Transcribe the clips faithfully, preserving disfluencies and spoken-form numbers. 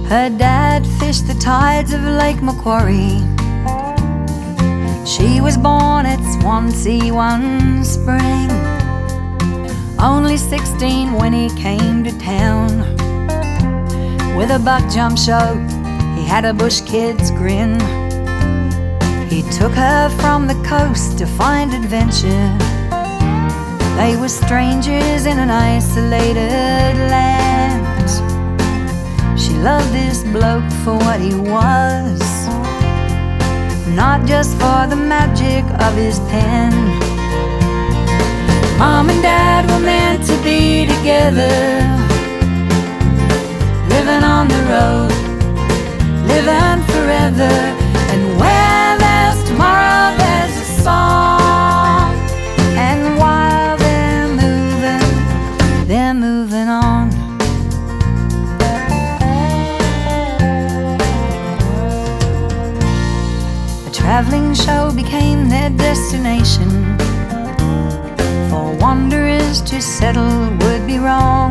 Her dad fished the tides of Lake Macquarie. She was born at Swansea one spring, only sixteen when he came to town. With a buck jump show, he had a bush kid's grin. He took her from the coast to find adventure. They were strangers in an isolated land. She loved this bloke for what he was, not just for the magic of his pen. Mom and Dad were meant to be together, living on the road, living forever. And where there's tomorrow, there's a song. And while they're moving, they're moving on. A traveling show became their destination. For wanderers to settle would be wrong.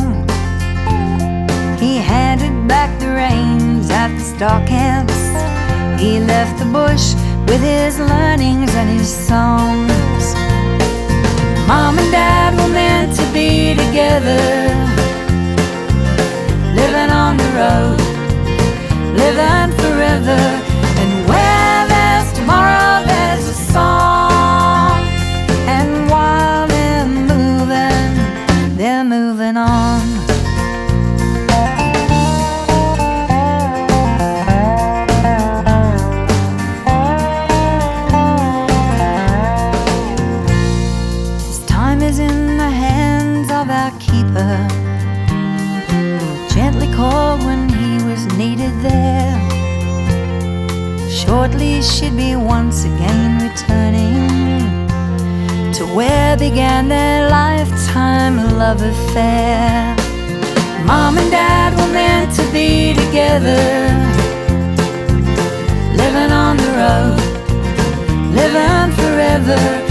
He handed back the reins at the stock camps. He left the bush with his learnings and his songs. Mom and Dad were meant to be together, living on the road, living forever. And where there's tomorrow, there's a song. And while they're moving, they're moving on. Keeper, gently called when he was needed there. Shortly she'd be once again returning to where began their lifetime love affair. Mom and Dad were meant to be together, living on the road, living forever.